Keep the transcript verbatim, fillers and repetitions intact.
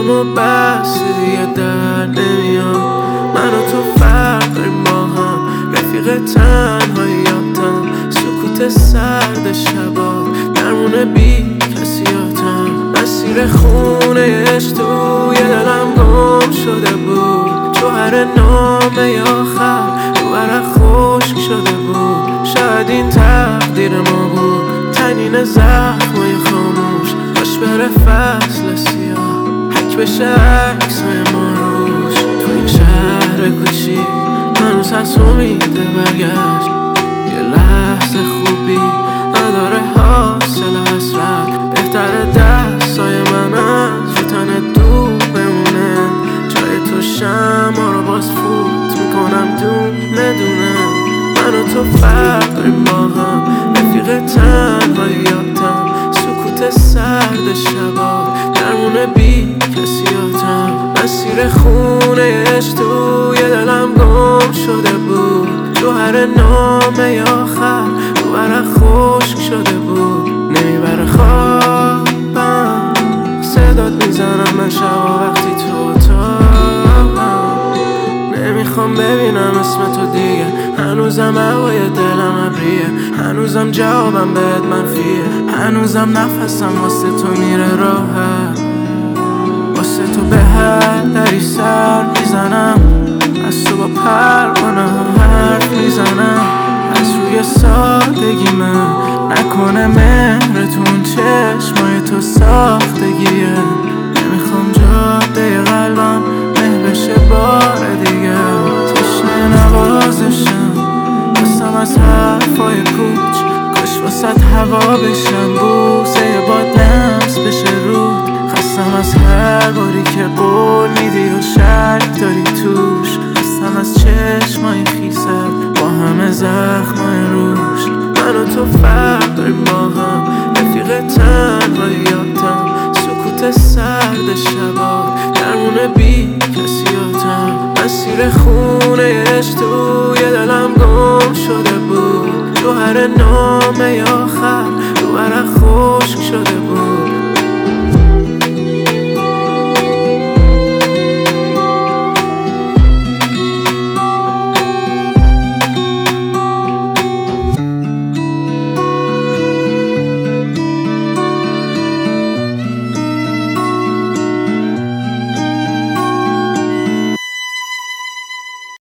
چشامو بستی دیگه در نمیام. من و تو فرق داریم با هم، رفیق تنهاییاتم، سکوت سرد شبا درمونه بی کسیاتم. مسیر خونه عشق توی دلم گم شده بود، جوهر نامه آخر رو ورق خشک شده بود. شاید این تقدیر ما بود، تنین زخمای خاموش، باش بره فصل سیاه، حک بشه عکسای ما روش. تو این شهر کوچیک هنوز هست امید برگشت، یه لحظه خوبی نداره حاصل حسرت. بهتره دستای من از رو تن دور بمونه، جای تو شمع رو باز فوت میکنم دونه دونه. من و تو فرق داریم با هم، رفیق تنهاییاتم، سکوت سرد شبا درمونه بی کسیاتم. مسیر خونه عشق توی دلم گم شده بود، جوهر نامه آخر رو ورق خشک شده بود. نمیبره خوابم، صدات میزنم من شبا وقتی تو اتاقم. نمیخوام ببینم اسم تو دیگه، هنوزم هوای دلم ابریه، هنوزم جوابم بهت منفیه، هنوزم نفسم واسه تو میره راحت. واسه تو به هر دری سر میزنم، از تو با پروانه حرف میزنم، از روی سادگی من نکنه مهرتون چشمای تو ساختگیه. نمیخوام جاده قلبم مه بشه بار دیگه، تشنه نوازشم بستم از حرفای کوچ، کاش واسه هوا بشم بوسه باد لمس بشه رود. خستم از هر باری که قول میدی و شک داری توش، خستم از چشمای خیست با همه زخمای روش. من و تو فرق داریم با هم، رفیق تنهاییاتم، سکوت سرد شبا درمونه بی کسیاتم. مسیر خونه عشق توی دلم گم شده بود، جوهر نامه آخر